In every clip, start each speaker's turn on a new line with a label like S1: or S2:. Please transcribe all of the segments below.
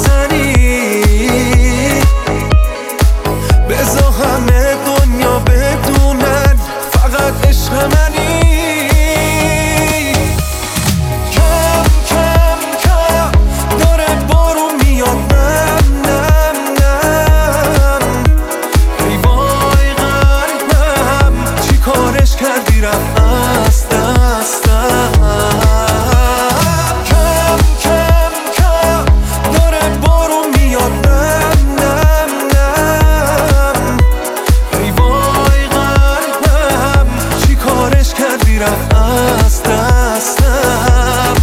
S1: بزنی، بذار همه دنیا بدونن فقط عشق منی. کم کم کم داره بارون میاد، نم نم نم. ای وای قلبم چی کارش کردی رفت از دستم. کم کم کم داره بارون میاد، نم نم نم. ای وای قلبم چی کارش کردی رفت از دستم.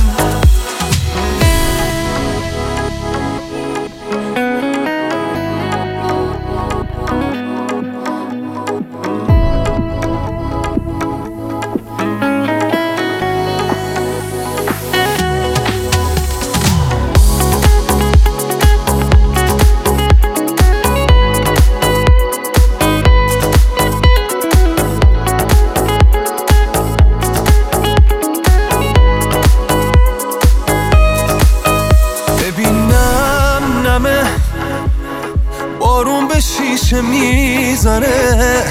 S1: ببینم نمه بارون به شیشه میزنه،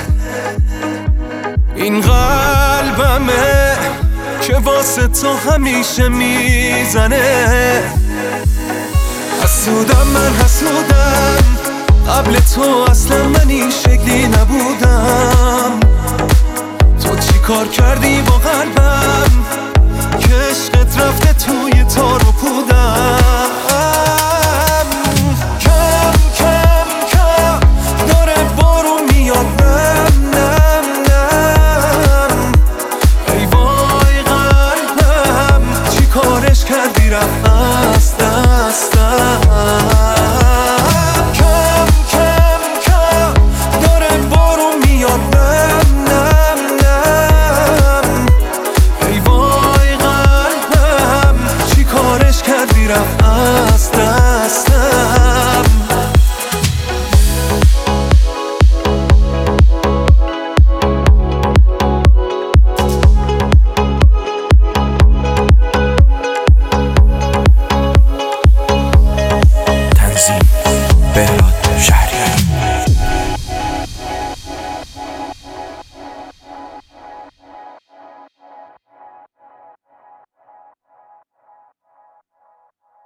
S1: این قلبمه که واسه تو همیشه میزنه. حسودم من حسودم، قبل تو اصلا من این شکلی نبودم. تو چی کار کردی با قلبم که عشقت رفته توی تار و پودم.